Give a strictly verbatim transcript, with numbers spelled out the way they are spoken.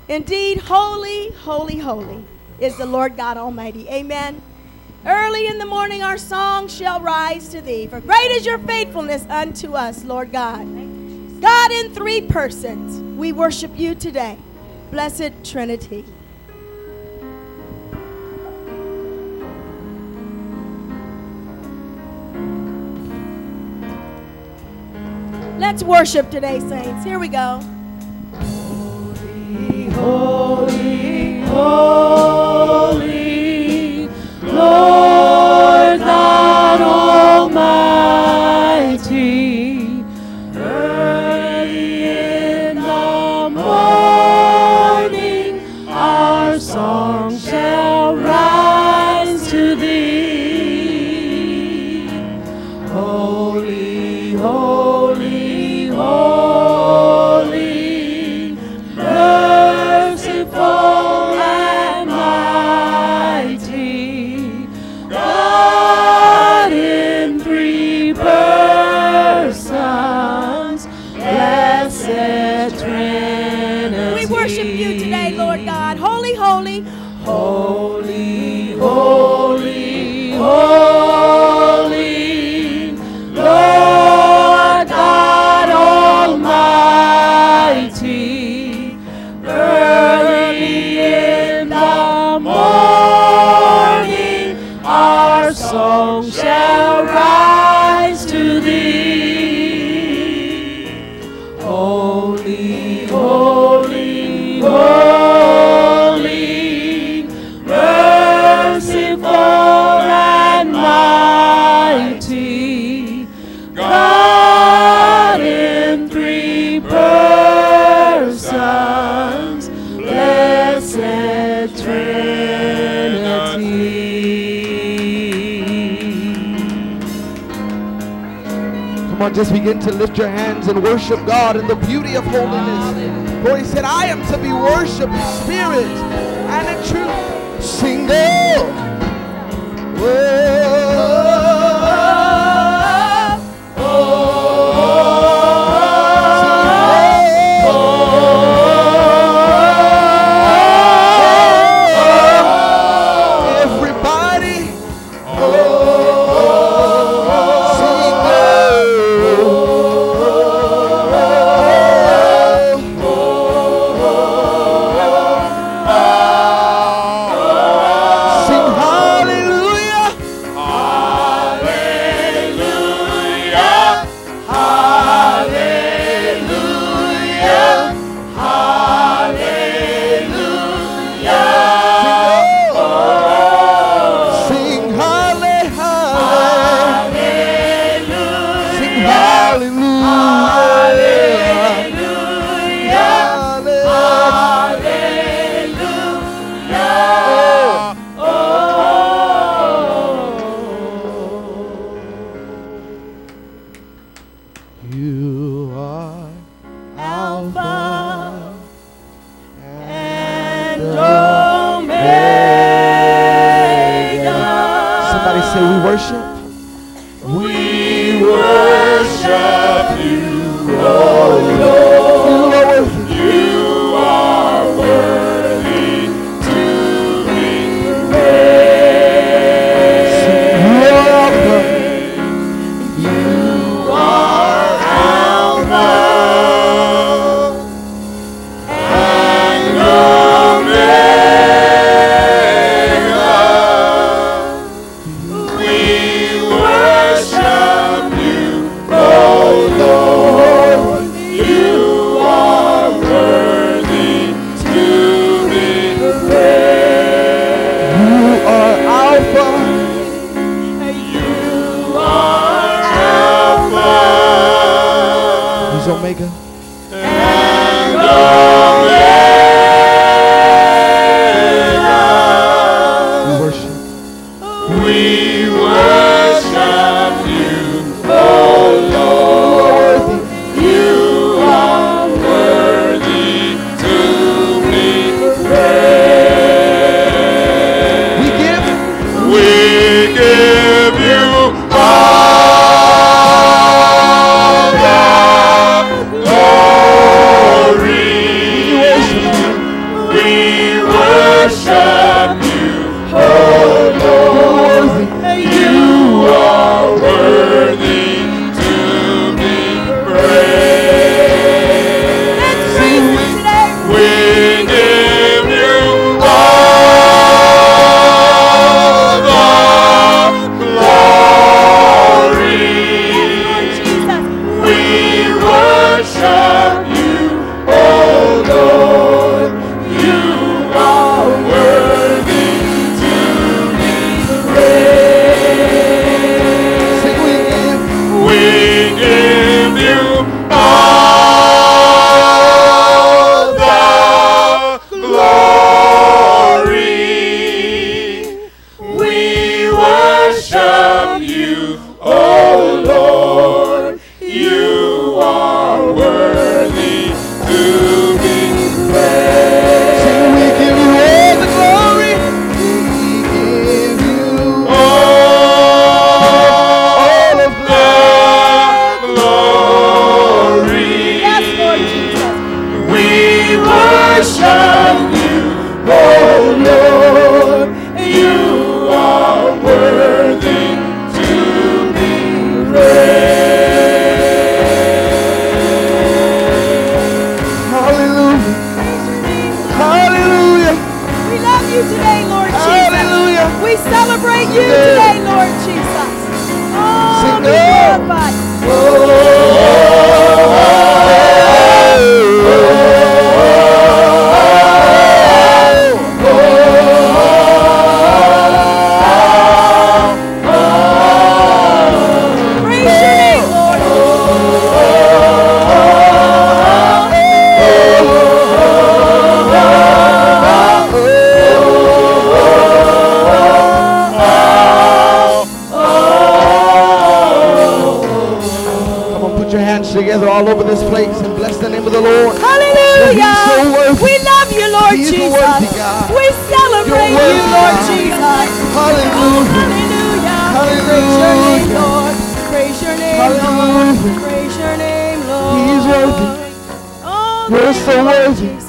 Indeed, holy, holy, holy is the Lord God Almighty. Amen. Early in the morning our song shall rise to thee, for great is your faithfulness unto us, Lord God. God in three persons, we worship you today. Blessed Trinity. Let's worship today, saints. Here we go. Holy, holy, holy, Lord God Almighty. Early in the morning our song shall rise to thee. Holy, holy, holy, merciful and mighty, God in three persons, blessed Trinity. We worship you today, Lord God. Holy, holy, holy, holy, holy, Lord God Almighty. Early in the morning our song shall rise to thee. Holy, holy, holy, merciful and mighty, God in three persons, blessed Trinity. Come on, just begin to lift your hands and worship God in the beauty of holiness. For he said, I am to be worshipped in spirit and in truth. Sing it. You are Alpha and Omega. Somebody say, we worship. We worship you, oh Lord. You are worthy to be praised. You are Alpha and Omega. We worship you, oh Lord. You are worthy to be praised. Let's praise him today. We give you all the glory. Jesus. We worship you, oh Lord. You are worthy to be praised. Sing, we give. We give you all the glory. We worship you, oh Lord. You are worthy to be praised. Sing, we give you all the glory. We give you All of the glory. Yes, Lord Jesus. We worship you, oh Lord. You are worthy to be praised. hallelujah. Hallelujah. We love you today, Lord Jesus. Hallelujah. We celebrate you Sing it. today, Lord Jesus. Oh, Sing be it. glorified. Praise your name, Lord. Come on, put your hands together all over this place and bless the name of the Lord. Hallelujah. He's so worthy. We love you, Lord He's a Jesus. worthy God. We celebrate You're you, worthy, Lord God. Jesus. Hallelujah. Hallelujah. Praise your name, Lord. Praise your name, Hallelujah. Lord. Praise your name, Lord. He's worthy. Oh, You're thank so you, Lord worthy. Jesus.